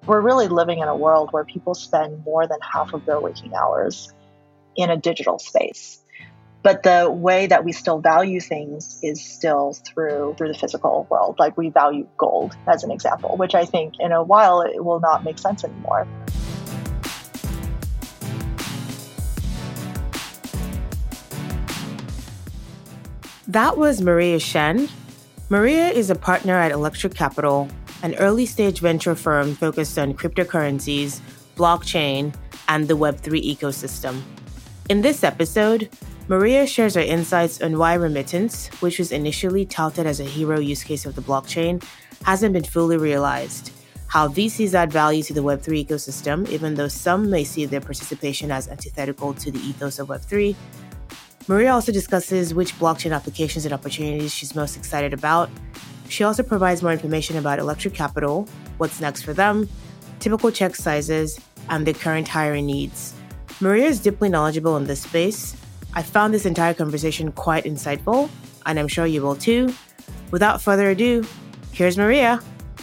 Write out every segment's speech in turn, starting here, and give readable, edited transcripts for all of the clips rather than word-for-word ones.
We're really living in a world where people spend more than half of their waking hours in a digital space. But the way that we still value things is still through the physical world. Like we value gold as an example, which I think in a while it will not make sense anymore. That was Maria Shen. Maria is a partner at Electric Capital, an early-stage venture firm focused on cryptocurrencies, blockchain, and the Web3 ecosystem. In this episode, Maria shares her insights on why remittance, which was initially touted as a hero use case of the blockchain, hasn't been fully realized, how VCs add value to the Web3 ecosystem, even though some may see their participation as antithetical to the ethos of Web3. Maria also discusses which blockchain applications and opportunities she's most excited about. She also provides more information about Electric Capital, what's next for them, typical check sizes, and their current hiring needs. Maria is deeply knowledgeable in this space. I found this entire conversation quite insightful, and I'm sure you will too. Without further ado, here's Maria.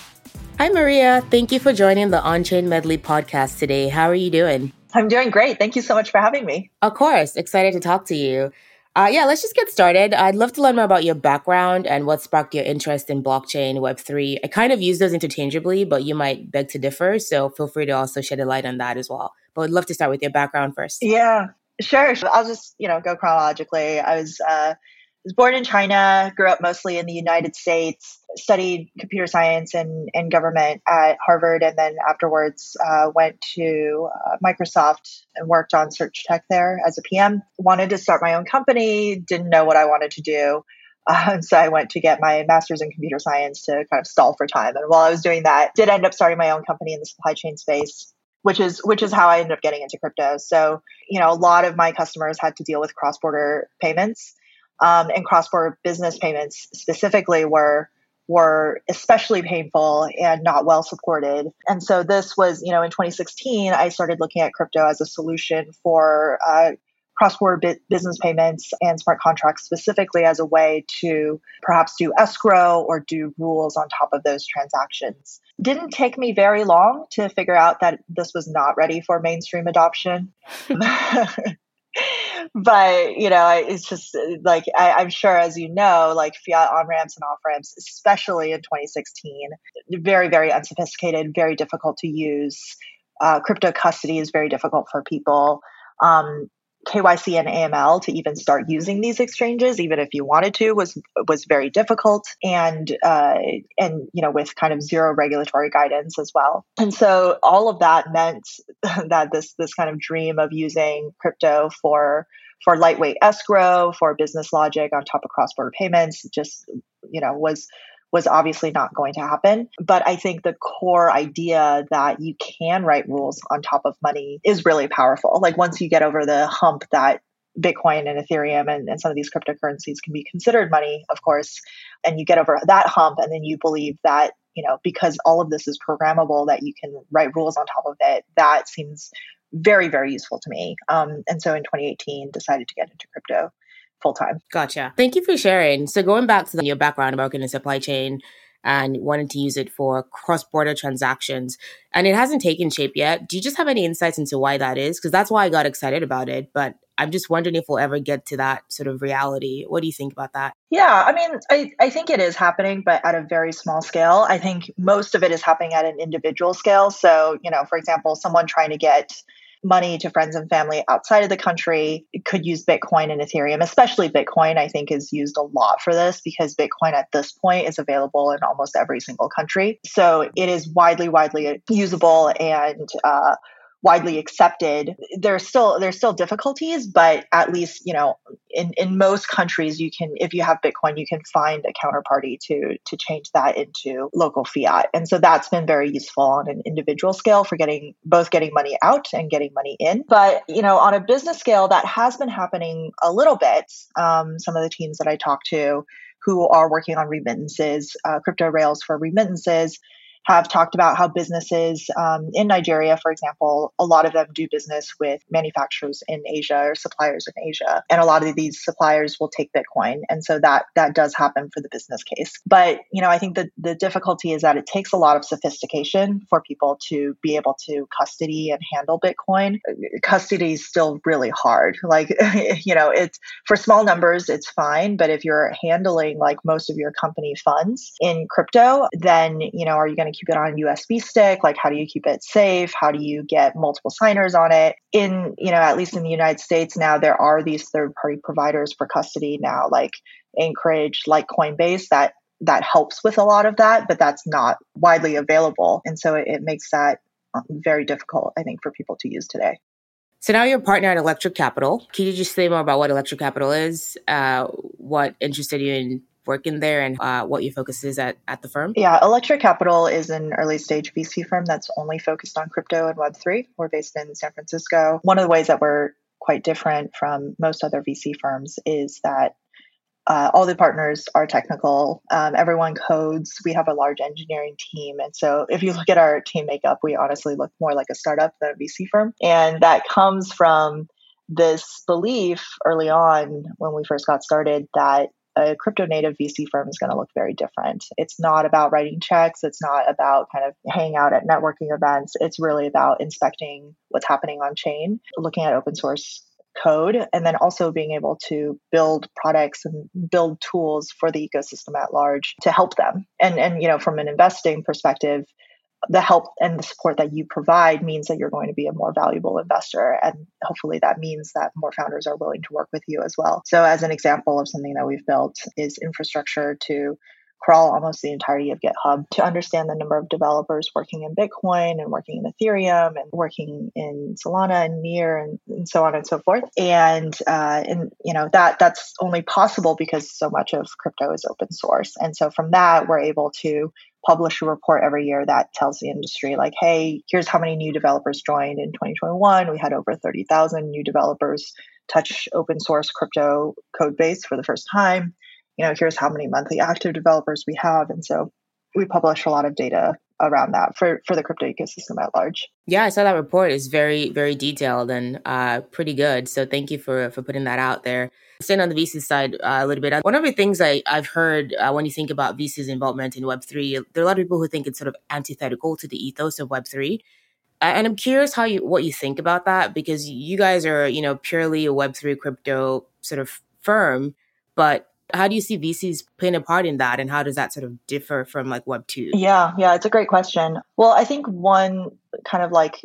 Hi, Maria. Thank you for joining the On-Chain Medley podcast today. How are you doing? I'm doing great. Thank you so much for having me. Of course. Excited to talk to you. Let's just get started. I'd love to learn more about your background and what sparked your interest in blockchain, Web3. I kind of use those interchangeably, but you might beg to differ. So feel free to also shed a light on that as well. But I'd love to start with your background first. Yeah, sure. I'll just, go chronologically. I was born in China, grew up mostly in the United States, studied computer science and government at Harvard, and then afterwards went to Microsoft and worked on search tech there as a PM. Wanted to start my own company, didn't know what I wanted to do. So I went to get my master's in computer science to kind of stall for time. And while I was doing that, did end up starting my own company in the supply chain space, which is how I ended up getting into crypto. So, a lot of my customers had to deal with cross-border payments. And cross-border business payments specifically were especially painful and not well supported. And so this was, in 2016, I started looking at crypto as a solution for cross-border business payments and smart contracts, specifically as a way to perhaps do escrow or do rules on top of those transactions. Didn't take me very long to figure out that this was not ready for mainstream adoption. But, it's just like, I'm sure, as you know, like fiat on-ramps and off-ramps, especially in 2016, very, very unsophisticated, very difficult to use. Crypto custody is very difficult for people. KYC and AML to even start using these exchanges, even if you wanted to, was very difficult, and with kind of zero regulatory guidance as well. And so all of that meant that this kind of dream of using crypto for lightweight escrow, for business logic on top of cross-border payments, just was obviously not going to happen. But I think the core idea that you can write rules on top of money is really powerful. Like once you get over the hump that Bitcoin and Ethereum and some of these cryptocurrencies can be considered money, of course, and you get over that hump, and then you believe that, because all of this is programmable, that you can write rules on top of it, that seems very, very useful to me. And so in 2018, decided to get into crypto full-time. Gotcha. Thank you for sharing. So going back to your background about working in supply chain and wanting to use it for cross-border transactions, and it hasn't taken shape yet, do you just have any insights into why that is? Because that's why I got excited about it, but I'm just wondering if we'll ever get to that sort of reality. What do you think about that? Yeah, I mean, I think it is happening, but at a very small scale. I think most of it is happening at an individual scale. So, for example, someone trying to get money to friends and family outside of the country could use Bitcoin and Ethereum, especially Bitcoin, I think is used a lot for this because Bitcoin at this point is available in almost every single country. So it is widely usable and widely accepted. There's still difficulties, but at least, in most countries, you can, if you have Bitcoin, you can find a counterparty to change that into local fiat. And so that's been very useful on an individual scale for getting money out and getting money in. But, on a business scale, that has been happening a little bit. Some of the teams that I talk to who are working on remittances, crypto rails for remittances, have talked about how businesses in Nigeria, for example, a lot of them do business with manufacturers in Asia or suppliers in Asia. And a lot of these suppliers will take Bitcoin. And so that does happen for the business case. But, I think that the difficulty is that it takes a lot of sophistication for people to be able to custody and handle Bitcoin. Custody is still really hard. Like, it's for small numbers, it's fine. But if you're handling like most of your company funds in crypto, then, are you going to keep it on a USB stick? Like, how do you keep it safe? How do you get multiple signers on it? At least in the United States now, there are these third-party providers for custody now, like Anchorage, like Coinbase, that helps with a lot of that, but that's not widely available. And so it makes that very difficult, I think, for people to use today. So now you're a partner at Electric Capital. Can you just say more about what Electric Capital is, what interested you in working there, and what your focus is at the firm? Yeah, Electric Capital is an early stage VC firm that's only focused on crypto and Web3. We're based in San Francisco. One of the ways that we're quite different from most other VC firms is that all the partners are technical. Everyone codes. We have a large engineering team. And so if you look at our team makeup, we honestly look more like a startup than a VC firm. And that comes from this belief early on when we first got started that a crypto native VC firm is going to look very different. It's not about writing checks. It's not about kind of hanging out at networking events. It's really about inspecting what's happening on chain, looking at open source code, and then also being able to build products and build tools for the ecosystem at large to help them. And from an investing perspective, the help and the support that you provide means that you're going to be a more valuable investor. And hopefully that means that more founders are willing to work with you as well. So as an example of something that we've built is infrastructure to crawl almost the entirety of GitHub to understand the number of developers working in Bitcoin and working in Ethereum and working in Solana and Near and so on and so forth. And that's only possible because so much of crypto is open source. And so from that, we're able to publish a report every year that tells the industry like, hey, here's how many new developers joined in 2021. We had over 30,000 new developers touch open source crypto code base for the first time. Here's how many monthly active developers we have. And so we publish a lot of data around that for the crypto ecosystem at large. Yeah, I saw that report. It's very, very detailed and pretty good. So thank you for putting that out there. Staying on the VC side a little bit, one of the things I've heard when you think about VC's involvement in Web3, there are a lot of people who think it's sort of antithetical to the ethos of Web3. And I'm curious what you think about that, because you guys are, purely a Web3 crypto sort of firm, but how do you see VCs playing a part in that? And how does that sort of differ from like Web 2? Yeah, it's a great question. Well, I think one kind of like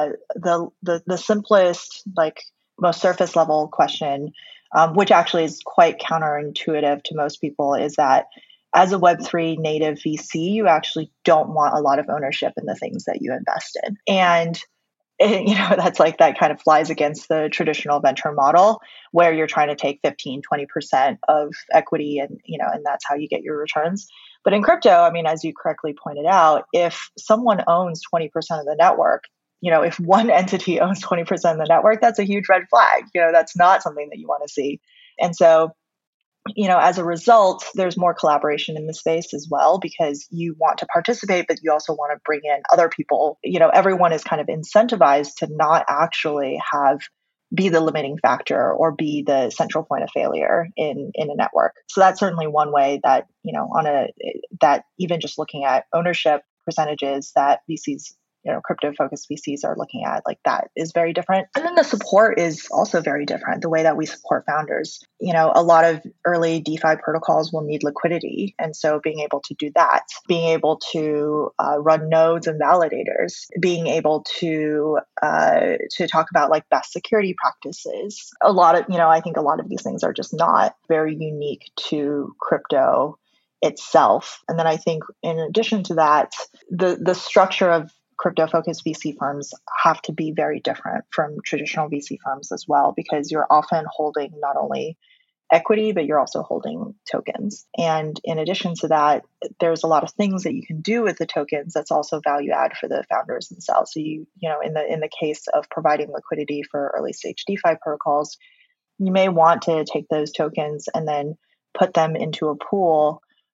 the simplest, like most surface level question, which actually is quite counterintuitive to most people, is that as a Web3 native VC, you actually don't want a lot of ownership in the things that you invest in. And that's like that kind of flies against the traditional venture model where you're trying to take 15, 20% of equity and that's how you get your returns. But in crypto, I mean, as you correctly pointed out, if someone owns 20% of the network, if one entity owns 20% of the network, that's a huge red flag. That's not something that you want to see. And so as a result, there's more collaboration in the space as well because you want to participate, but you also want to bring in other people. Everyone is kind of incentivized to not actually be the limiting factor or be the central point of failure in a network. So that's certainly one way that, that even just looking at ownership percentages that VCs, crypto focused VCs are looking at, like that is very different. And then the support is also very different. The way that we support founders, a lot of early DeFi protocols will need liquidity. And so being able to do that, being able to run nodes and validators, being able to talk about like best security practices. I think a lot of these things are just not very unique to crypto itself. And then I think in addition to that, the structure of crypto-focused VC firms have to be very different from traditional VC firms as well, because you're often holding not only equity, but you're also holding tokens. And in addition to that, there's a lot of things that you can do with the tokens that's also value add for the founders themselves. So in the case of providing liquidity for early stage DeFi protocols, you may want to take those tokens and then put them into a pool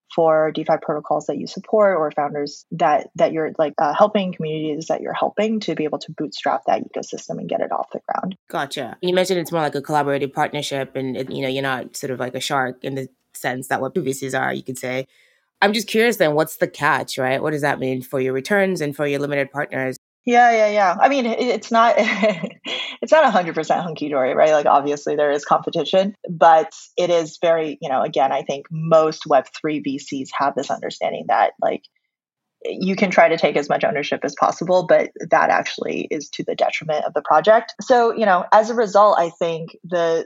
for DeFi protocols that you support or founders that you're like helping, communities that you're helping to be able to bootstrap that ecosystem and get it off the ground. Gotcha. You mentioned it's more like a collaborative partnership, and you're not sort of like a shark in the sense that what VCs are, you could say. I'm just curious then, what's the catch, right? What does that mean for your returns and for your limited partners? Yeah. I mean, it's not it's not 100% hunky dory, right? Like obviously there is competition, but it is very, again, I think most Web3 VCs have this understanding that like you can try to take as much ownership as possible, but that actually is to the detriment of the project. So, as a result, I think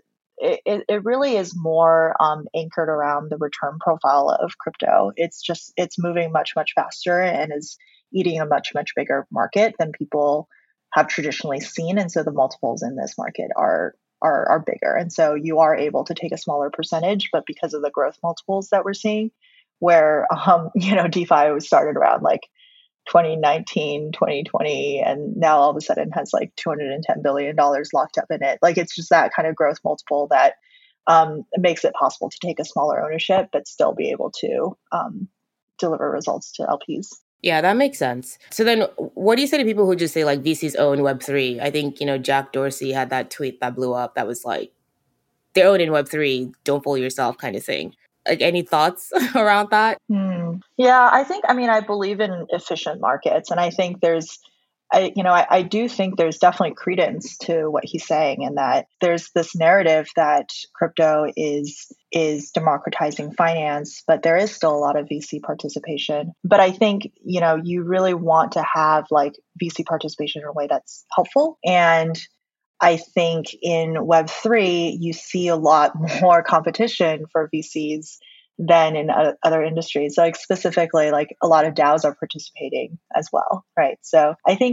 it really is more anchored around the return profile of crypto. It's moving much, much faster and is eating a much, much bigger market than people have traditionally seen. And so the multiples in this market are bigger. And so you are able to take a smaller percentage, but because of the growth multiples that we're seeing, where, DeFi was started around like 2019, 2020, and now all of a sudden has like $210 billion locked up in it. Like it's just that kind of growth multiple that makes it possible to take a smaller ownership, but still be able to deliver results to LPs. Yeah, that makes sense. So then what do you say to people who just say like VCs own Web3? I think, Jack Dorsey had that tweet that blew up that was like, they're owning Web3, don't fool yourself kind of thing. Like any thoughts around that? Yeah, I believe in efficient markets. And I think I do think there's definitely credence to what he's saying, and that there's this narrative that crypto is democratizing finance, but there is still a lot of VC participation. But I think, you really want to have like VC participation in a way that's helpful. And I think in Web3, you see a lot more competition for VCs than in other industries. So like specifically, like a lot of DAOs are participating as well, right? So I think,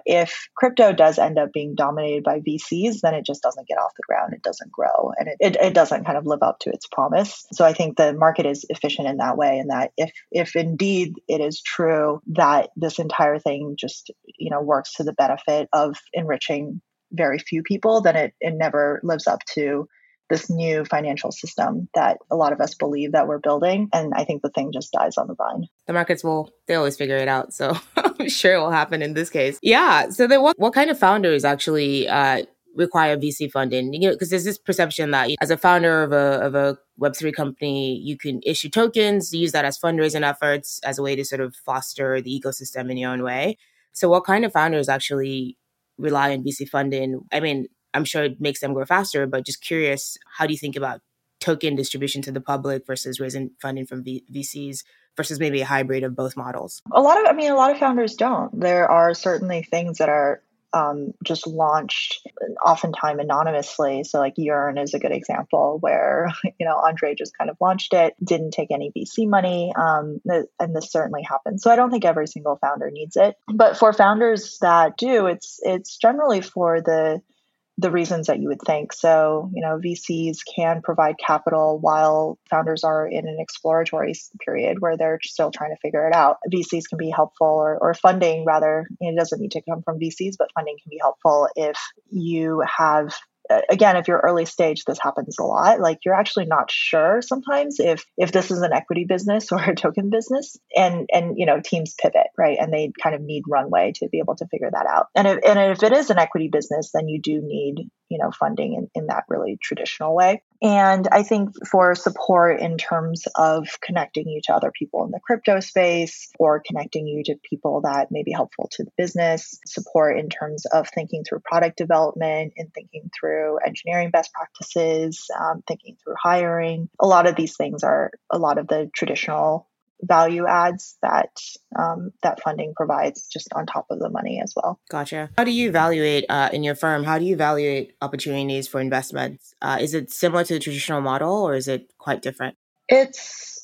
if crypto does end up being dominated by VCs, then it just doesn't get off the ground. It doesn't grow, and it doesn't kind of live up to its promise. So I think the market is efficient in that way, and that if indeed it is true that this entire thing just, works to the benefit of enriching very few people, then it never lives up to this new financial system that a lot of us believe that we're building. And I think the thing just dies on the vine. The markets they always figure it out. So I'm sure it will happen in this case. Yeah. So then what kind of founders actually require VC funding? Because there's this perception that as a founder of a Web3 company, you can issue tokens, use that as fundraising efforts as a way to sort of foster the ecosystem in your own way. So what kind of founders actually rely on VC funding? I mean, I'm sure it makes them grow faster, but just curious, how do you think about token distribution to the public versus raising funding from VCs versus maybe a hybrid of both models? A lot of founders don't. There are certainly things that are just launched oftentimes anonymously. So like Yearn is a good example where, Andre just kind of launched it, didn't take any VC money. And this certainly happens. So I don't think every single founder needs it. But for founders that do, it's generally for the reasons that you would think. So, VCs can provide capital while founders are in an exploratory period where they're still trying to figure it out. VCs can be helpful, or funding rather. It doesn't need to come from VCs, but funding can be helpful if you have, again, if you're early stage, this happens a lot. Like you're actually not sure sometimes if this is an equity business or a token business, and teams pivot, right? And they kind of need runway to be able to figure that out. And if it is an equity business, then you do need funding in that really traditional way. And I think for support in terms of connecting you to other people in the crypto space, or connecting you to people that may be helpful to the business, support in terms of thinking through product development and thinking through engineering best practices, thinking through hiring. A lot of these things are a lot of the traditional value adds that funding provides, just on top of the money as well. Gotcha. How do you evaluate in your firm? How do you evaluate opportunities for investments? Is it similar to the traditional model, or is it quite different? It's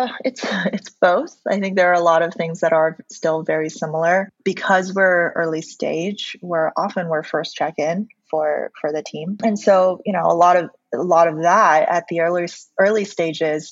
both. I think there are a lot of things that are still very similar. Because we're early stage, we're first check-in for the team, and so a lot of that at the early stages,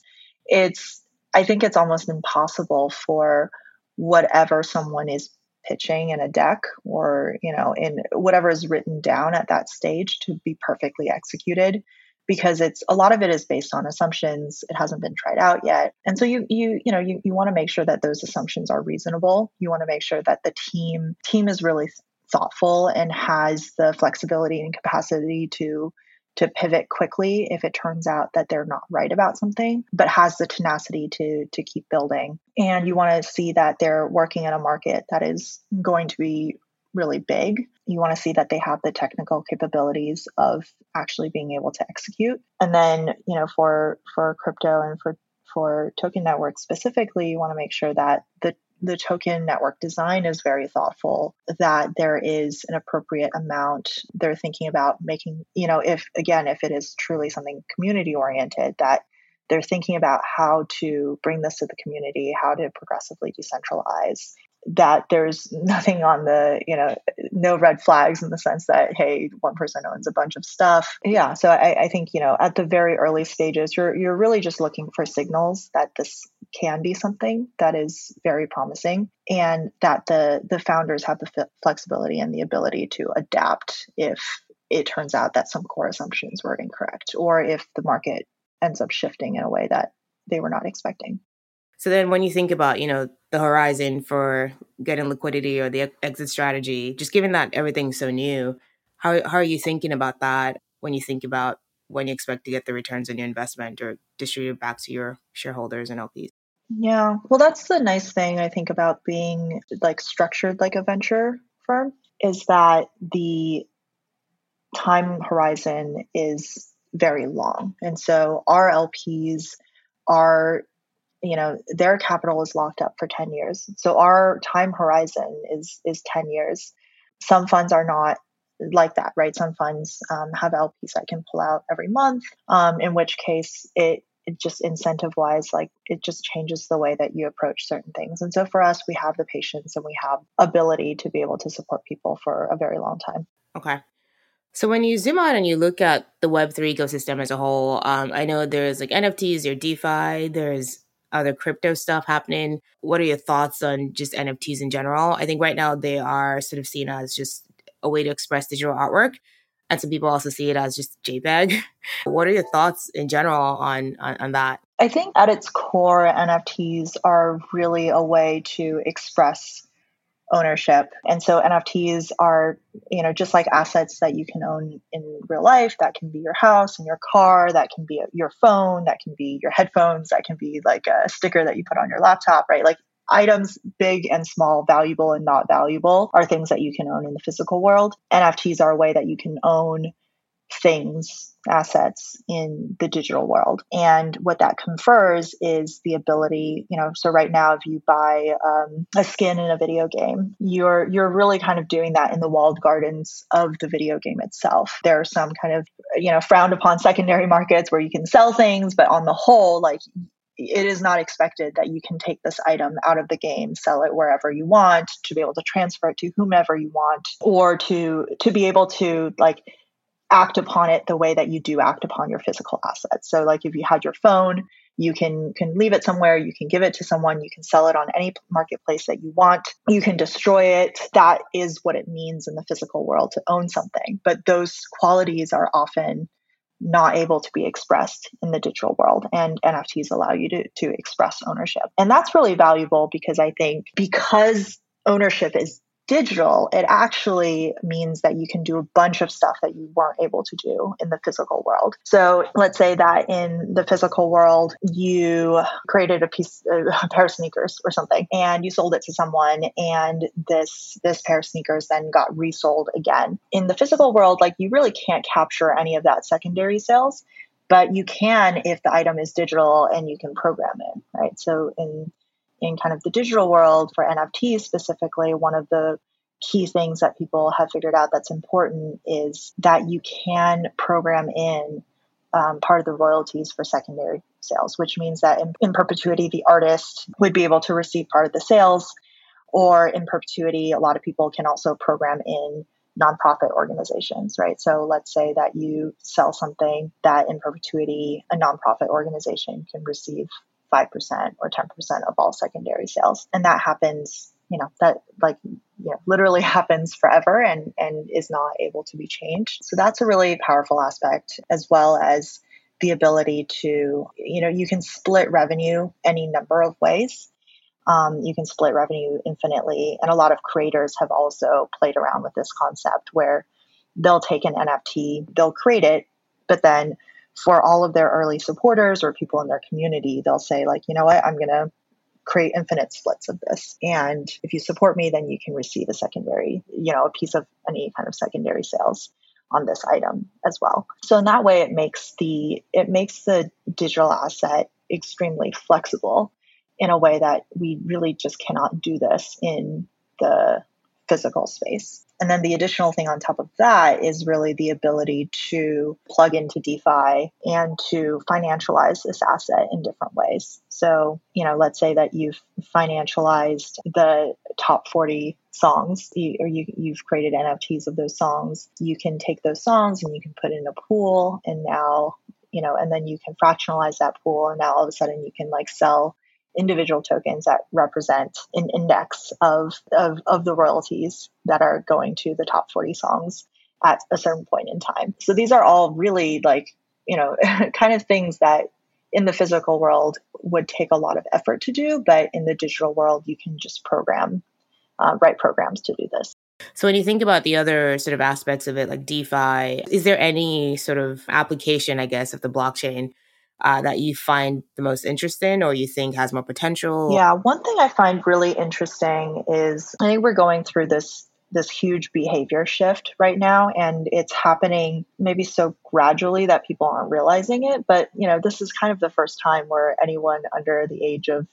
I think it's almost impossible for whatever someone is pitching in a deck, or in whatever is written down at that stage, to be perfectly executed because it's a lot of it is based on assumptions. It hasn't been tried out yet. And so you want to make sure that those assumptions are reasonable. You want to make sure that the team is really thoughtful and has the flexibility and capacity to pivot quickly if it turns out that they're not right about something, but has the tenacity to keep building. And you want to see that they're working in a market that is going to be really big. You want to see that they have the technical capabilities of actually being able to execute. And then, for crypto and for token networks specifically, you want to make sure that the token network design is very thoughtful, that there is an appropriate amount. They're thinking about making, if it is truly something community oriented, that they're thinking about how to bring this to the community, how to progressively decentralize, that there's nothing on the, no red flags in the sense that, hey, one person owns a bunch of stuff. Yeah. So I think, at the very early stages, you're really just looking for signals that this can be something that is very promising, and that the founders have the flexibility and the ability to adapt if it turns out that some core assumptions were incorrect, or if the market ends up shifting in a way that they were not expecting. So then when you think about, the horizon for getting liquidity or the exit strategy, just given that everything's so new, how are you thinking about that when you think about when you expect to get the returns on your investment or distribute it back to your shareholders and LPs? Yeah, well, that's the nice thing I think about being structured like a venture firm, is that the time horizon is very long. And so our LPs are, their capital is locked up for 10 years. So our time horizon is 10 years. Some funds are not like that, right? Some funds have LPs that can pull out every month, in which case it just incentive-wise, it just changes the way that you approach certain things. And so for us, we have the patience and we have ability to be able to support people for a very long time. Okay. So when you zoom out and you look at the Web3 ecosystem as a whole, I know there's NFTs, there's DeFi, there's other crypto stuff happening. What are your thoughts on just NFTs in general? I think right now they are sort of seen as just a way to express digital artwork. And some people also see it as just JPEG. What are your thoughts in general on that? I think at its core, NFTs are really a way to express ownership. And so NFTs are, just like assets that you can own in real life. That can be your house and your car. That can be your phone. That can be your headphones. That can be a sticker that you put on your laptop, right? Items, big and small, valuable and not valuable, are things that you can own in the physical world. NFTs are a way that you can own things, assets in the digital world. And what that confers is the ability, so right now, if you buy a skin in a video game, you're really kind of doing that in the walled gardens of the video game itself. There are some kind of, frowned upon secondary markets where you can sell things, but on the whole, it is not expected that you can take this item out of the game, sell it wherever you want, to be able to transfer it to whomever you want, or to be able to act upon it the way that you do act upon your physical assets. So if you had your phone, you can leave it somewhere, you can give it to someone, you can sell it on any marketplace that you want, you can destroy it. That is what it means in the physical world to own something. But those qualities are often not able to be expressed in the digital world, and NFTs allow you to express ownership. And that's really valuable because I think because ownership is digital, it actually means that you can do a bunch of stuff that you weren't able to do in the physical world. So let's say that in the physical world, you created a pair of sneakers or something, and you sold it to someone, and this pair of sneakers then got resold again. In the physical world, you really can't capture any of that secondary sales, but you can if the item is digital and you can program it, right? So in kind of the digital world for NFTs specifically, one of the key things that people have figured out that's important is that you can program in part of the royalties for secondary sales, which means that in perpetuity, the artist would be able to receive part of the sales, or in perpetuity, a lot of people can also program in nonprofit organizations, right? So let's say that you sell something that in perpetuity, a nonprofit organization can receive 5% or 10% of all secondary sales. And that happens, literally happens forever and is not able to be changed. So that's a really powerful aspect, as well as the ability to, you can split revenue any number of ways. You can split revenue infinitely. And a lot of creators have also played around with this concept where they'll take an NFT, they'll create it, but then for all of their early supporters or people in their community, they'll say like, you know what, I'm going to create infinite splits of this. And if you support me, then you can receive a secondary, a piece of any kind of secondary sales on this item as well. So in that way, it makes the digital asset extremely flexible in a way that we really just cannot do this in the physical space. And then the additional thing on top of that is really the ability to plug into DeFi and to financialize this asset in different ways. So, let's say that you've financialized the top 40 songs, or you've created NFTs of those songs. You can take those songs and you can put in a pool, and now, and then you can fractionalize that pool, and now all of a sudden you can sell individual tokens that represent an index of the royalties that are going to the top 40 songs at a certain point in time. So these are all really kind of things that in the physical world would take a lot of effort to do, but in the digital world, you can just write programs to do this. So when you think about the other sort of aspects of it, like DeFi, is there any sort of application, I guess, of the blockchain that you find the most interesting or you think has more potential? Yeah, one thing I find really interesting is I think we're going through this huge behavior shift right now, and it's happening maybe so gradually that people aren't realizing it. But, this is kind of the first time where anyone under the age of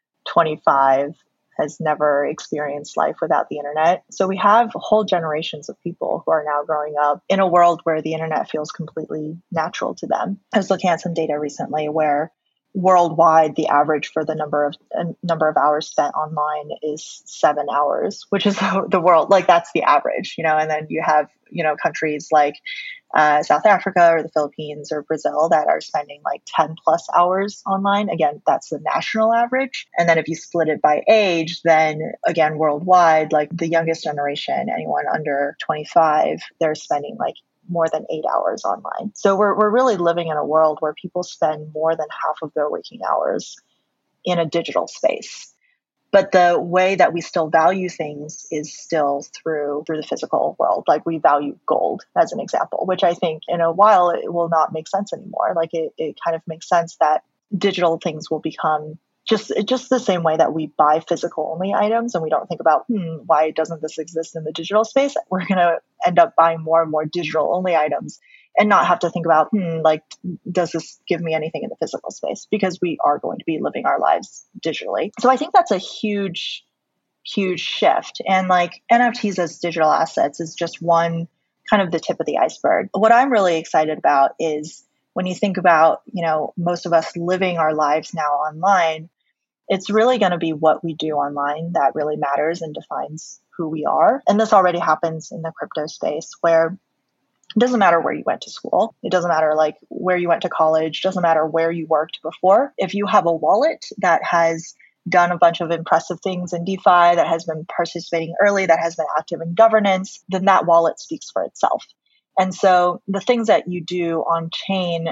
25 has never experienced life without the internet. So we have whole generations of people who are now growing up in a world where the internet feels completely natural to them. I was looking at some data recently where worldwide, the average for the number of hours spent online is 7 hours, which is the world. That's the average, and then you have, countries like South Africa or the Philippines or Brazil that are spending 10 plus hours online. Again, that's the national average. And then if you split it by age, then again, worldwide, the youngest generation, anyone under 25, they're spending more than 8 hours online. So we're really living in a world where people spend more than half of their waking hours in a digital space. But the way that we still value things is still through the physical world. We value gold as an example, which I think in a while it will not make sense anymore. It kind of makes sense that digital things will become just the same way that we buy physical only items and we don't think about, why doesn't this exist in the digital space? We're going to end up buying more and more digital only items and not have to think about, does this give me anything in the physical space? Because we are going to be living our lives digitally. So I think that's a huge, huge shift. And NFTs as digital assets is just one kind of the tip of the iceberg. What I'm really excited about is when you think about, most of us living our lives now online, it's really going to be what we do online that really matters and defines who we are. And this already happens in the crypto space where it doesn't matter where you went to school. It doesn't matter where you went to college. It doesn't matter where you worked before. If you have a wallet that has done a bunch of impressive things in DeFi, that has been participating early, that has been active in governance, then that wallet speaks for itself. And so the things that you do on chain,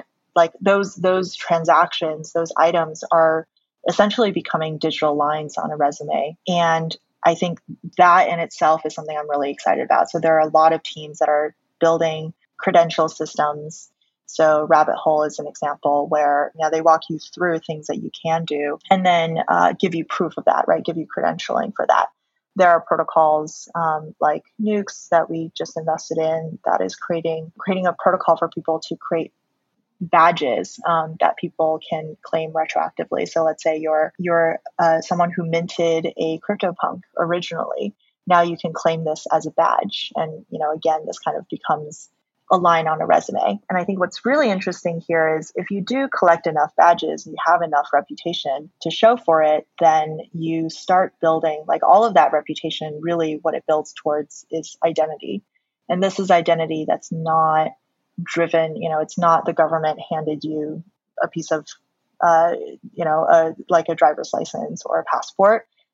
those transactions, those items are essentially becoming digital lines on a resume. And I think that in itself is something I'm really excited about. So there are a lot of teams that are building credential systems. So Rabbit Hole is an example where they walk you through things that you can do and then give you proof of that, right? Give you credentialing for that. There are protocols like Nukes that we just invested in that is creating a protocol for people to create badges that people can claim retroactively. So let's say you're someone who minted a CryptoPunk originally. Now you can claim this as a badge. And, again, this kind of becomes a line on a resume. And I think what's really interesting here is if you do collect enough badges, you have enough reputation to show for it, then you start building all of that reputation. Really what it builds towards is identity. And this is identity that's not driven, it's not the government handed you a piece of, a driver's license or a passport.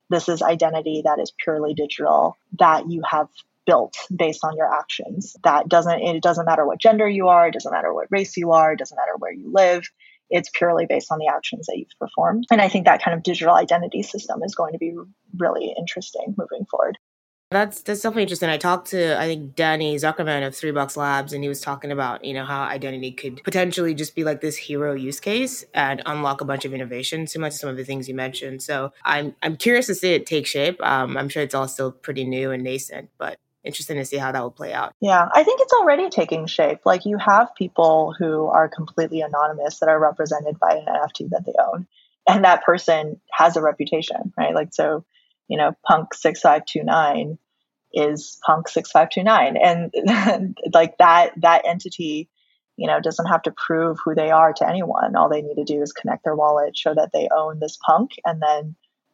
this is identity that is purely digital, that you have built based on your actions. It doesn't matter what gender you are, it doesn't matter what race you are, it doesn't matter where you live. It's purely based on the actions that you've performed. And I think that kind of digital identity system is going to be really interesting moving forward. That's definitely interesting. I talked to, I think, Danny Zuckerman of Three Bucks Labs, and he was talking about, how identity could potentially just be like this hero use case and unlock a bunch of innovation, similar to some of the things you mentioned. So I'm curious to see it take shape. I'm sure it's all still pretty new and nascent, but interesting to see how that will play out. Yeah, I think it's already taking shape. Like, you have people who are completely anonymous that are represented by an NFT that they own, and that person has a reputation, right? Like, so, Punk 6529 is Punk 6529, and like that entity, doesn't have to prove who they are to anyone. All they need to do is connect their wallet, show that they own this Punk, and then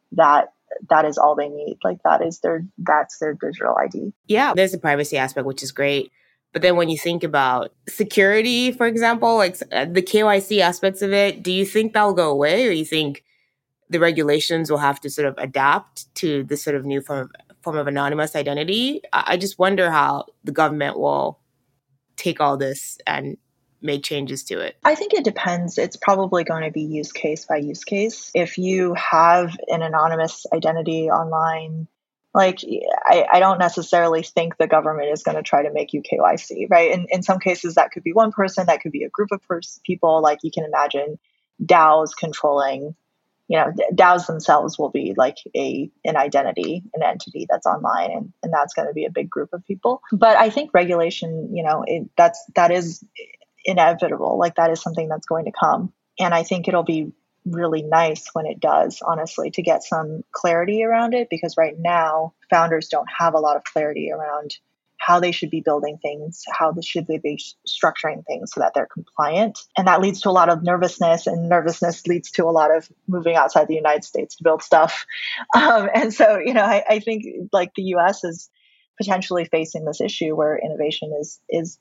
that is all they need. Like, that's their digital ID. Yeah, there's a privacy aspect, which is great. But then when you think about security, for example, like the KYC aspects of it, do you think that'll go away, or you think the regulations will have to sort of adapt to this sort of new form of anonymous identity? I just wonder how the government will take all this and make changes to it. I think it depends. It's probably going to be use case by use case. If you have an anonymous identity online, like, I don't necessarily think the government is going to try to make you KYC, right? In some cases, that could be one person, that could be a group of people. Like, you can imagine DAOs controlling, DAOs themselves will be like an identity, an entity that's online, and that's going to be a big group of people. But I think regulation, that is inevitable. Like, that is something that's going to come. And I think it'll be really nice when it does, honestly, to get some clarity around it, because right now founders don't have a lot of clarity around how they should be building things, should they be structuring things so that they're compliant. And that leads to a lot of nervousness, and nervousness leads to a lot of moving outside the United States to build stuff. And so, I think like the US is potentially facing this issue where innovation is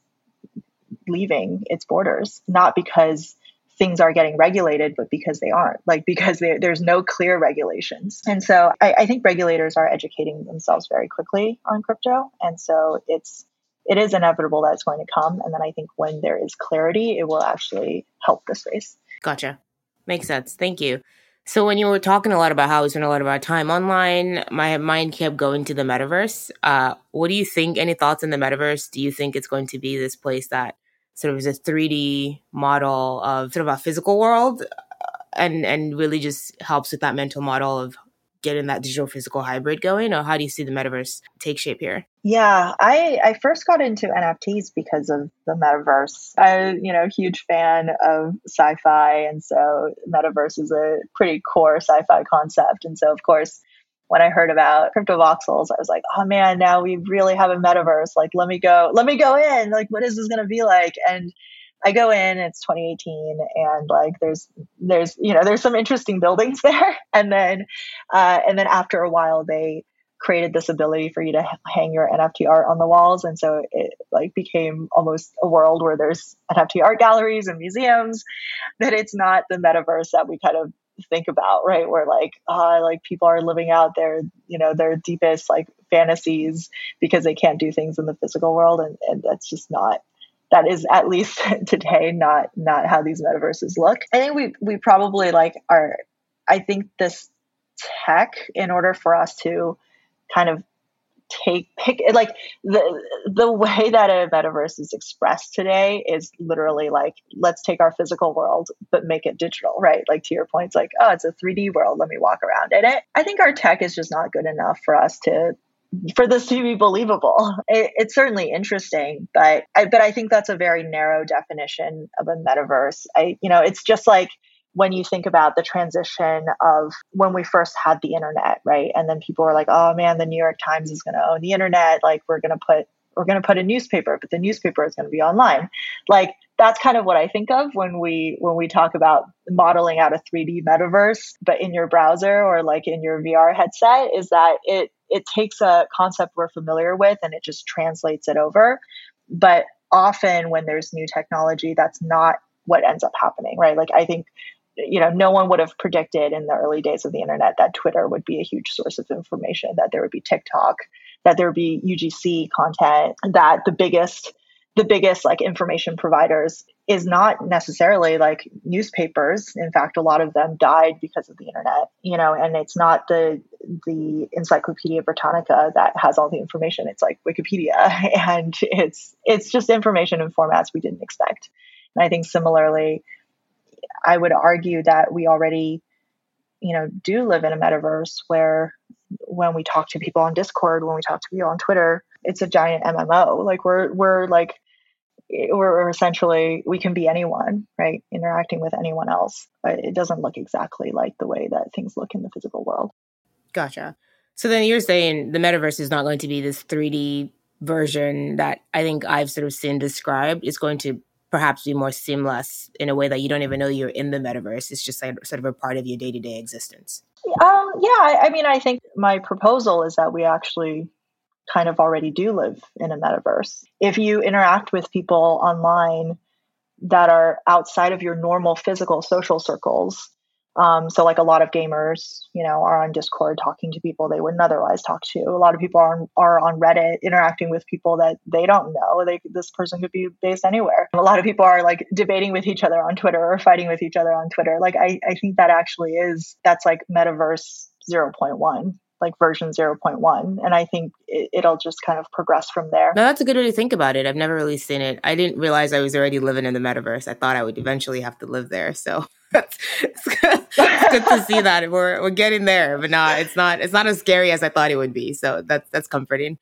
leaving its borders, not because things are getting regulated, but because they aren't, like, because there's no clear regulations. And so I think regulators are educating themselves very quickly on crypto. And so it is inevitable that it's going to come. And then I think when there is clarity, it will actually help the space. Gotcha. Makes sense. Thank you. So when you were talking a lot about how we spend a lot of our time online, my mind kept going to the metaverse. What do you think? Any thoughts on the metaverse? Do you think it's going to be this place that sort of is a 3D model of sort of a physical world and really just helps with that mental model of getting that digital physical hybrid going? Or how do you see the metaverse take shape here? Yeah, I first got into NFTs because of the metaverse. I'm, huge fan of sci-fi. And so metaverse is a pretty core sci-fi concept. And so, of course, when I heard about crypto voxels, I was like, oh man, now we really have a metaverse. Like, let me go in. Like, what is this going to be like? And I go in, it's 2018, and like, there's some interesting buildings there. And then after a while, they created this ability for you to hang your NFT art on the walls. And so it like became almost a world where there's NFT art galleries and museums, that it's not the metaverse that we kind of think about, right? Where like people are living out their deepest like fantasies because they can't do things in the physical world. And that's just not, that is, at least today, not how these metaverses look. I think we probably I think this tech, in order for us to kind of pick like the way that a metaverse is expressed today is literally like, let's take our physical world but make it digital, right? Like, to your point, it's like, oh, it's a 3D world, let me walk around in it. I think our tech is just not good enough for this to be believable. It's certainly interesting, but I think that's a very narrow definition of a metaverse. It's just like when you think about the transition of when we first had the internet, right? And then people were like, oh man, the New York Times is going to own the internet. Like, we're going to put a newspaper, but the newspaper is going to be online. Like, that's kind of what I think of when we talk about modeling out a 3D metaverse, but in your browser or like in your VR headset, is that it takes a concept we're familiar with and it just translates it over. But often when there's new technology, that's not what ends up happening, right? Like, I think no one would have predicted in the early days of the internet that Twitter would be a huge source of information, that there would be TikTok, that there would be UGC content, that the biggest like information providers is not necessarily like newspapers. In fact, a lot of them died because of the internet, and it's not the Encyclopedia Britannica that has all the information. It's like Wikipedia, and it's just information in formats we didn't expect. And I think similarly, I would argue that we already, do live in a metaverse where when we talk to people on Discord, when we talk to people on Twitter, it's a giant MMO. Like we're essentially, we can be anyone, right? Interacting with anyone else. But it doesn't look exactly like the way that things look in the physical world. Gotcha. So then you're saying the metaverse is not going to be this 3D version that I think I've sort of seen described. It's going to perhaps be more seamless in a way that you don't even know you're in the metaverse. It's just like sort of a part of your day-to-day existence. I mean, I think my proposal is that we actually kind of already do live in a metaverse. If you interact with people online that are outside of your normal physical social circles, so like a lot of gamers, are on Discord talking to people they wouldn't otherwise talk to. A lot of people are on Reddit interacting with people that they don't know. This person could be based anywhere. A lot of people are like debating with each other on Twitter or fighting with each other on Twitter. Like I think that actually that's like metaverse 0.1. Like version 0.1. And I think it'll just kind of progress from there. No, that's a good way to think about it. I've never really seen it. I didn't realize I was already living in the metaverse. I thought I would eventually have to live there. So it's good to see that we're getting there, but no, it's not as scary as I thought it would be. So that's comforting.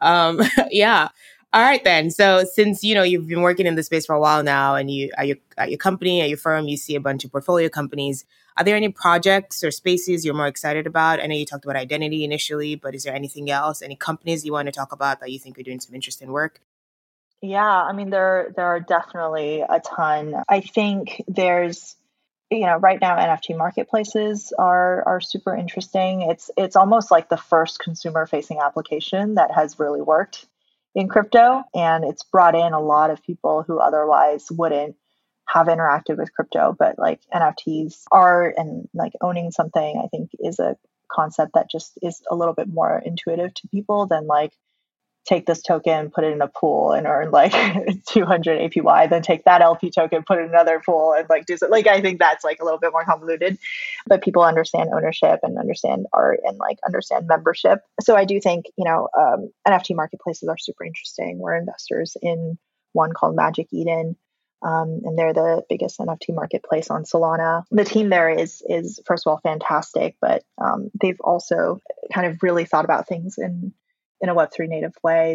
Yeah. All right, then. So since, you've been working in the space for a while now and you at your company, at your firm, you see a bunch of portfolio companies. Are there any projects or spaces you're more excited about? I know you talked about identity initially, but is there anything else, any companies you want to talk about that you think are doing some interesting work? Yeah, I mean, there are definitely a ton. I think there's, right now NFT marketplaces are super interesting. It's almost like the first consumer facing application that has really worked in crypto, and it's brought in a lot of people who otherwise wouldn't have interacted with crypto. But like NFTs are, and like owning something, I think is a concept that just is a little bit more intuitive to people than like take this token, put it in a pool and earn like 200 APY, then take that LP token, put it in another pool and like do so. Like, I think that's like a little bit more convoluted, but people understand ownership and understand art and like understand membership. So I do think, NFT marketplaces are super interesting. We're investors in one called Magic Eden. And they're the biggest NFT marketplace on Solana. The team there is first of all fantastic, but they've also kind of really thought about things in a Web3 native way.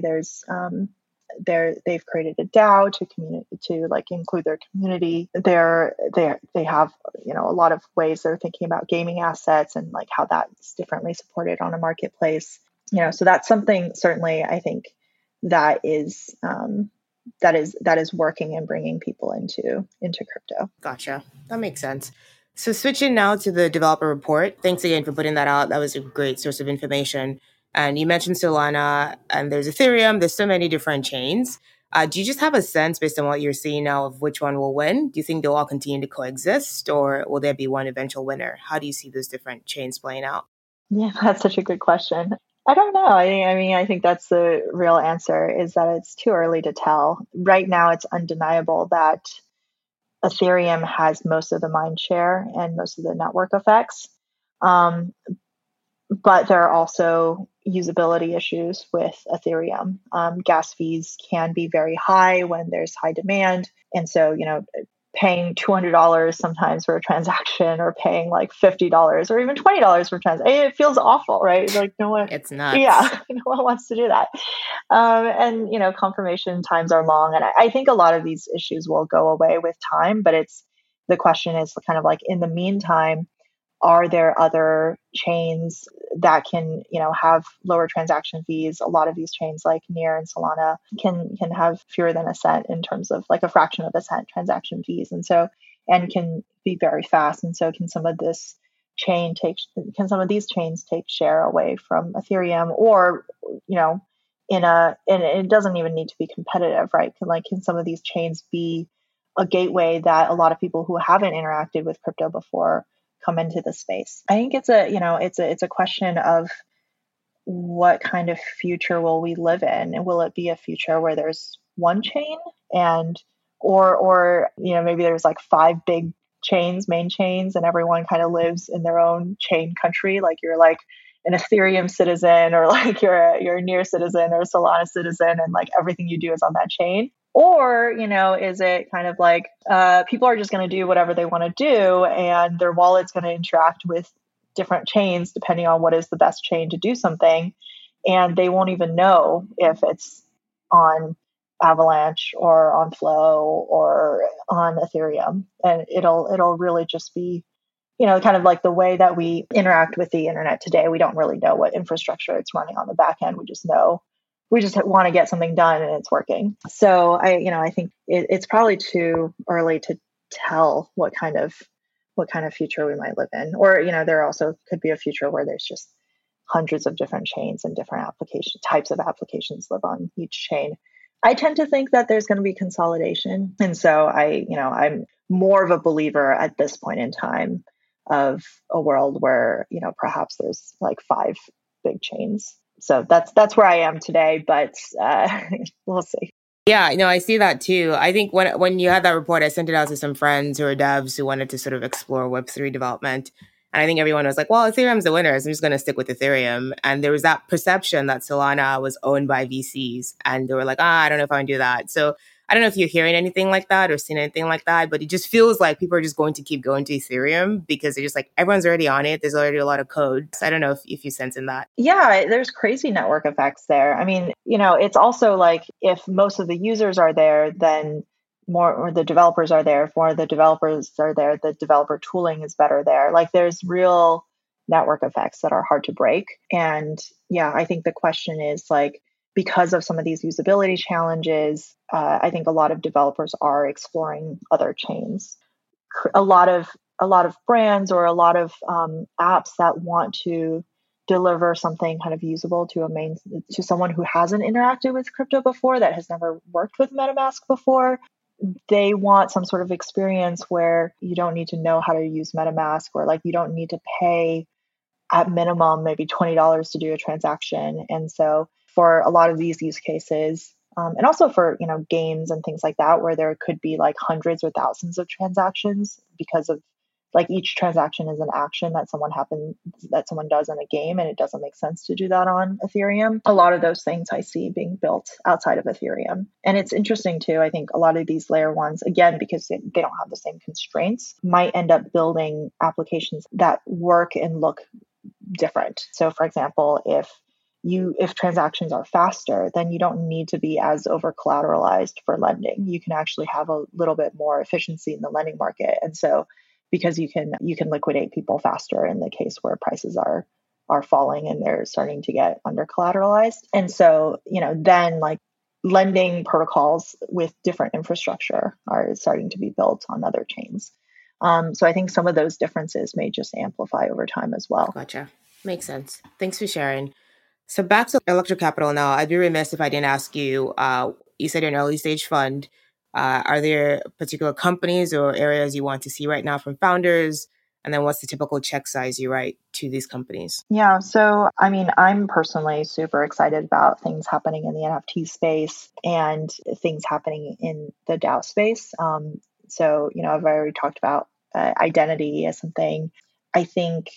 They've created a DAO to like include their community. They have a lot of ways they're thinking about gaming assets and like how that's differently supported on a marketplace. So that's something certainly I think that is working and bringing people into crypto. Gotcha. That makes sense. So switching now to the developer report. Thanks again for putting that out. That was a great source of information. And you mentioned Solana, and there's Ethereum. There's so many different chains. Do you just have a sense based on what you're seeing now of which one will win? Do you think they'll all continue to coexist, or will there be one eventual winner? How do you see those different chains playing out? Yeah, that's such a good question. I don't know. I think that's the real answer, is that it's too early to tell. Right now, it's undeniable that Ethereum has most of the mind share and most of the network effects. But there are also usability issues with Ethereum. Gas fees can be very high when there's high demand. And so, paying $200 sometimes for a transaction, or paying like $50 or even $20 for a transaction, it feels awful, right? Like it's nuts. Yeah, no one wants to do that. And confirmation times are long, and I think a lot of these issues will go away with time. But the question is kind of like, in the meantime, are there other chains that can, have lower transaction fees? A lot of these chains like Near and Solana can have fewer than a cent in terms of like a fraction of a cent transaction fees. And can be very fast. And so can some of these chains take share away from Ethereum, or, and it doesn't even need to be competitive, right? Can some of these chains be a gateway that a lot of people who haven't interacted with crypto before come into the space. I think it's a question of what kind of future will we live in? And will it be a future where there's one chain and or maybe there's like five big chains, main chains, and everyone kind of lives in their own chain country, like you're like an Ethereum citizen, or like you're a Near citizen or a Solana citizen, and like everything you do is on that chain. Or, is it kind of like people are just going to do whatever they want to do, and their wallet's going to interact with different chains depending on what is the best chain to do something, and they won't even know if it's on Avalanche or on Flow or on Ethereum, and it'll really just be kind of like the way that we interact with the internet today. We don't really know what infrastructure it's running on the back end. We just want to get something done and it's working. So I think it's probably too early to tell what kind of future we might live in. Or, there also could be a future where there's just hundreds of different chains and different types of applications live on each chain. I tend to think that there's going to be consolidation. And so I'm more of a believer at this point in time of a world where, perhaps there's like five big chains. So that's where I am today, but we'll see. Yeah, no, I see that too. I think when you had that report, I sent it out to some friends who are devs who wanted to sort of explore Web3 development. And I think everyone was like, well, Ethereum's the winner, so I'm just going to stick with Ethereum. And there was that perception that Solana was owned by VCs. And they were like, I don't know if I want to do that. So I don't know if you're hearing anything like that or seeing anything like that, but it just feels like people are just going to keep going to Ethereum because they're just like, everyone's already on it. There's already a lot of code. So I don't know if you sense in that. Yeah, there's crazy network effects there. I mean, it's also like if most of the users are there, then more, or the developers are there. If more of the developers are there, the developer tooling is better there. Like there's real network effects that are hard to break. And yeah, I think the question is like, because of some of these usability challenges, I think a lot of developers are exploring other chains. A lot of brands or a lot of apps that want to deliver something kind of usable to someone who hasn't interacted with crypto before, that has never worked with MetaMask before. They want some sort of experience where you don't need to know how to use MetaMask, or like you don't need to pay at minimum maybe $20 to do a transaction. And so for a lot of these use cases, and also for games and things like that, where there could be like hundreds or thousands of transactions, because of like each transaction is an action that someone does in a game, and it doesn't make sense to do that on Ethereum. A lot of those things I see being built outside of Ethereum. And it's interesting too, I think a lot of these layer ones, again, because they don't have the same constraints, might end up building applications that work and look different. So for example, if transactions are faster, then you don't need to be as over collateralized for lending. You can actually have a little bit more efficiency in the lending market. And so because you can liquidate people faster in the case where prices are falling and they're starting to get under collateralized. And so, then like lending protocols with different infrastructure are starting to be built on other chains. So I think some of those differences may just amplify over time as well. Gotcha. Makes sense. Thanks for sharing. So back to Electro Capital now. I'd be remiss if I didn't ask you, you said you're an early stage fund. Are there particular companies or areas you want to see right now from founders? And then what's the typical check size you write to these companies? Yeah. So, I mean, I'm personally super excited about things happening in the NFT space and things happening in the DAO space. So, I've already talked about identity as something. I think,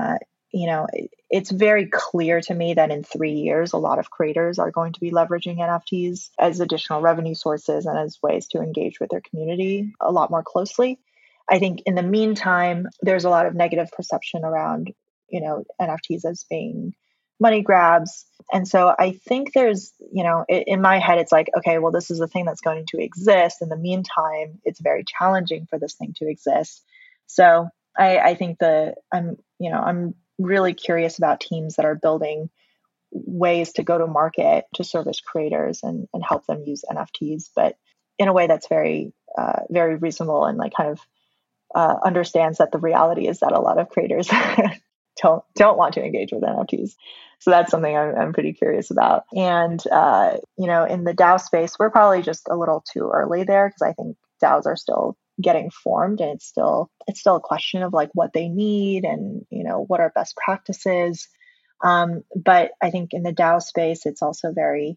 it's very clear to me that in 3 years, a lot of creators are going to be leveraging NFTs as additional revenue sources and as ways to engage with their community a lot more closely. I think in the meantime, there's a lot of negative perception around, NFTs as being money grabs. And so I think there's, in my head, it's like, okay, well, this is a thing that's going to exist. In the meantime, it's very challenging for this thing to exist. So I think I'm really curious about teams that are building ways to go to market to service creators and help them use NFTs, but in a way that's very, very reasonable and like kind of understands that the reality is that a lot of creators don't want to engage with NFTs. So that's something I'm pretty curious about. And, in the DAO space, we're probably just a little too early there because I think DAOs are still getting formed, and it's still a question of like what they need and, what are best practices. But I think in the DAO space, it's also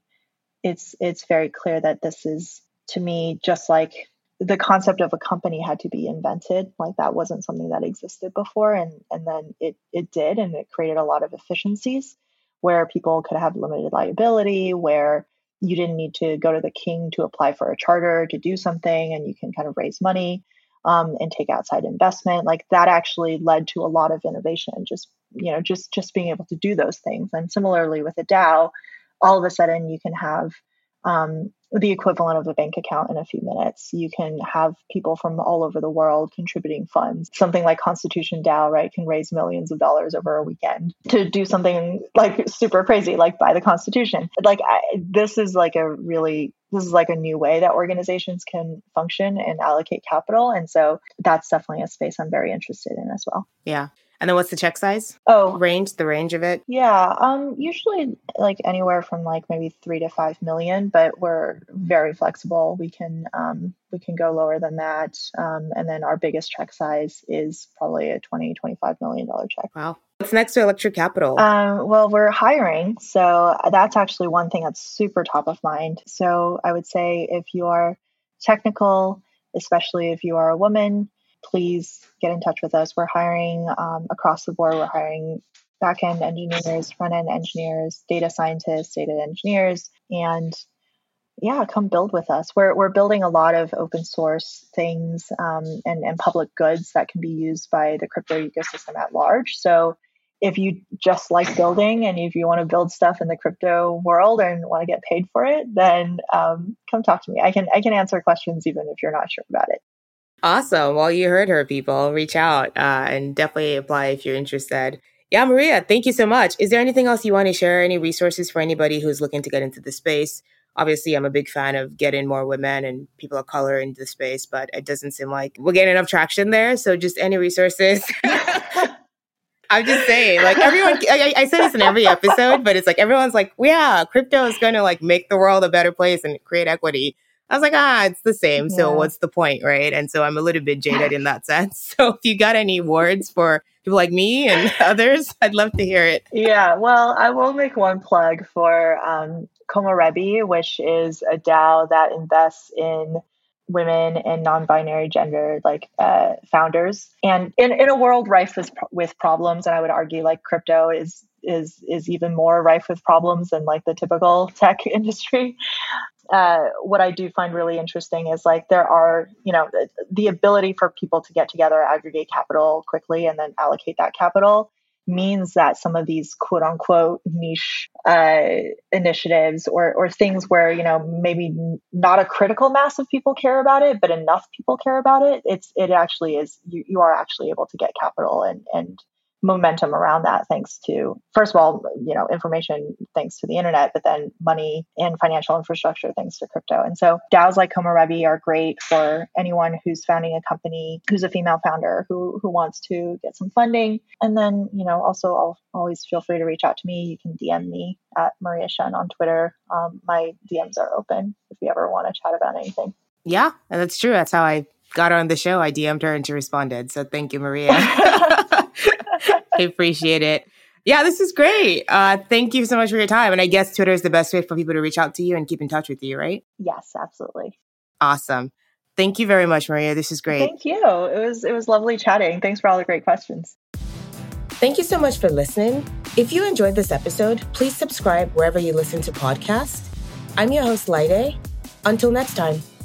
it's very clear that this is, to me, just like the concept of a company had to be invented. Like that wasn't something that existed before. And then it did, and it created a lot of efficiencies where people could have limited liability, where you didn't need to go to the king to apply for a charter to do something, and you can kind of raise money and take outside investment. Like that actually led to a lot of innovation, just being able to do those things. And similarly with a DAO, all of a sudden you can have the equivalent of a bank account in a few minutes. You can have people from all over the world contributing funds. Something like Constitution DAO, right, can raise millions of dollars over a weekend to do something like super crazy, like buy the Constitution. Like this is like a new way that organizations can function and allocate capital. And so that's definitely a space I'm very interested in as well. Yeah. And then what's the check size? The range of it? Yeah. Usually like anywhere from like maybe 3 to 5 million, but we're very flexible. We can go lower than that. And then our biggest check size is probably a $20-25 million check. Wow. What's next to Electric Capital? Well, we're hiring. So that's actually one thing that's super top of mind. So I would say if you are technical, especially if you are a woman, please get in touch with us. We're hiring across the board. We're hiring back-end engineers, front-end engineers, data scientists, data engineers, and come build with us. We're building a lot of open source things and public goods that can be used by the crypto ecosystem at large. So if you just like building, and if you want to build stuff in the crypto world and want to get paid for it, then come talk to me. I can answer questions even if you're not sure about it. Awesome. Well, you heard her, people. Reach out and definitely apply if you're interested. Yeah, Maria, thank you so much. Is there anything else you want to share? Any resources for anybody who's looking to get into the space? Obviously, I'm a big fan of getting more women and people of color into the space, but it doesn't seem like we're getting enough traction there. So just any resources. I'm just saying, like everyone, I say this in every episode, but it's like everyone's like, yeah, crypto is going to like make the world a better place and create equity. I was like, it's the same. So what's the point, right? And so I'm a little bit jaded in that sense. So if you got any words for people like me and others, I'd love to hear it. Yeah, well, I will make one plug for Komorebi, which is a DAO that invests in women and non-binary gender founders. And in a world rife with problems, and I would argue like crypto is even more rife with problems than like the typical tech industry. What I do find really interesting is like there are, the ability for people to get together, aggregate capital quickly, and then allocate that capital means that some of these quote unquote niche initiatives or things where, maybe not a critical mass of people care about it, but enough people care about it. It actually is, you are actually able to get capital and momentum around that thanks to, first of all, information thanks to the internet, but then money and financial infrastructure thanks to crypto. And so DAOs like Komorebi are great for anyone who's founding a company, who's a female founder who wants to get some funding. And then, also I'll always feel free to reach out to me. You can DM me at Maria Shen on Twitter. My DMs are open if you ever want to chat about anything. Yeah, and that's true. That's how I got her on the show. I DM'd her and she responded. So thank you, Maria. I appreciate it. Yeah, this is great. Thank you so much for your time. And I guess Twitter is the best way for people to reach out to you and keep in touch with you, right? Yes, absolutely. Awesome. Thank you very much, Maria. This is great. Thank you. It was lovely chatting. Thanks for all the great questions. Thank you so much for listening. If you enjoyed this episode, please subscribe wherever you listen to podcasts. I'm your host, Laide. Until next time.